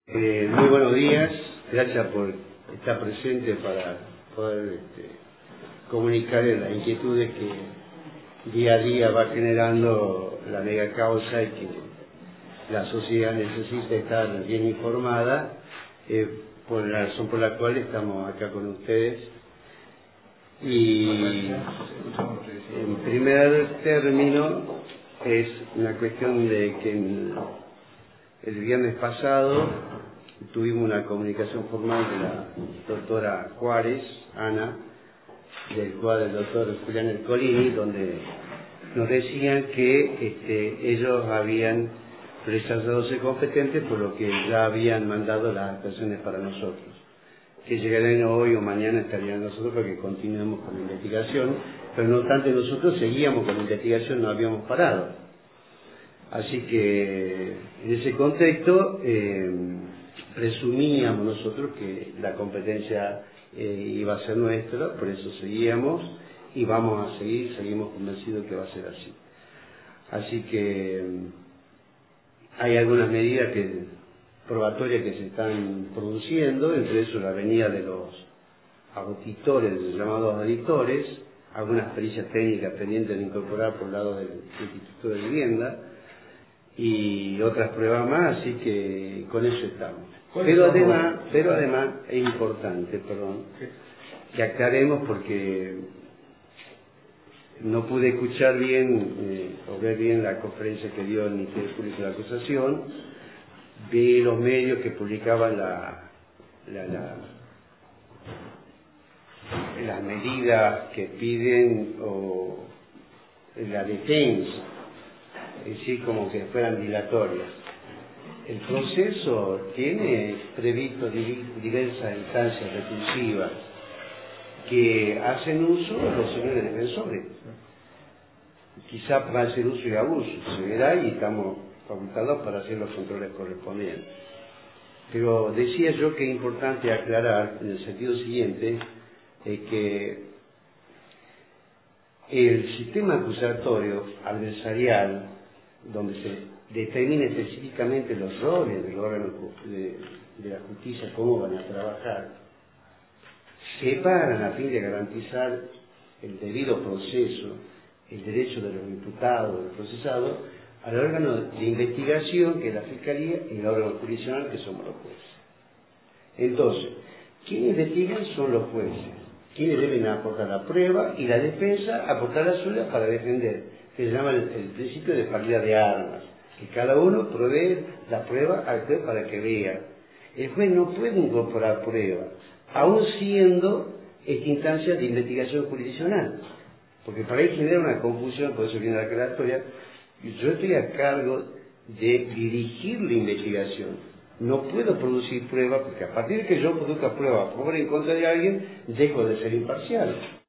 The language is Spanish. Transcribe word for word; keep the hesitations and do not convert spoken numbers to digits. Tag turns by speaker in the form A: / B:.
A: Eh, muy buenos días, gracias por estar presente para poder este, comunicar las inquietudes que día a día va generando la mega causa y que la sociedad necesita estar bien informada, eh, por la razón por la cual estamos acá con ustedes. Y en primer término es una cuestión de que en, el viernes pasado tuvimos una comunicación formal de la doctora Juárez, Ana, del cual el doctor Julián Ercolini, donde nos decían que este, ellos habían rechazado ser competentes, por lo que ya habían mandado las actuaciones para nosotros, que llegarán hoy o mañana estarían nosotros para que continuemos con la investigación, pero no obstante nosotros seguíamos con la investigación, no habíamos parado. Así que en ese contexto eh, presumíamos nosotros que la competencia eh, iba a ser nuestra, por eso seguíamos y vamos a seguir, seguimos convencidos que va a ser así. Así que hay algunas medidas que, probatorias que se están produciendo, entre eso la venida de los auditores, los llamados auditores, algunas pericias técnicas pendientes de incorporar por el lado del Instituto de Vivienda, y otras pruebas más, así que con eso estamos. Pero además, pero además es importante, perdón, que aclaremos porque no pude escuchar bien eh, o ver bien la conferencia que dio el Ministerio Público de la Acusación, vi los medios que publicaban la, la, la, las medidas que piden o la defensa, es decir, como que fueran dilatorias. El proceso tiene previsto diversas instancias recursivas que hacen uso de los señores defensores. Quizá para hacer uso y abuso, se verá y estamos facultados para hacer los controles correspondientes. Pero decía yo que es importante aclarar en el sentido siguiente, eh, que el sistema acusatorio adversarial, donde se determina específicamente los roles del órgano de, de la justicia, cómo van a trabajar, separan a fin de garantizar el debido proceso, el derecho de los imputados, del procesado, al órgano de investigación, que es la Fiscalía, y el órgano jurisdiccional, que somos los jueces. Entonces, quienes investigan son los jueces, quienes deben aportar la prueba, y la defensa aportar la suya para defender, que se llama el, el principio de paridad de armas, que cada uno provee la prueba al juez para que vea. El juez no puede incorporar prueba, aun siendo esta instancia de investigación jurisdiccional, porque para ahí genera una confusión, por eso viene la aclaratoria. Yo estoy a cargo de dirigir la investigación, no puedo producir prueba, porque a partir de que yo produzca prueba a favor o en contra de alguien, dejo de ser imparcial.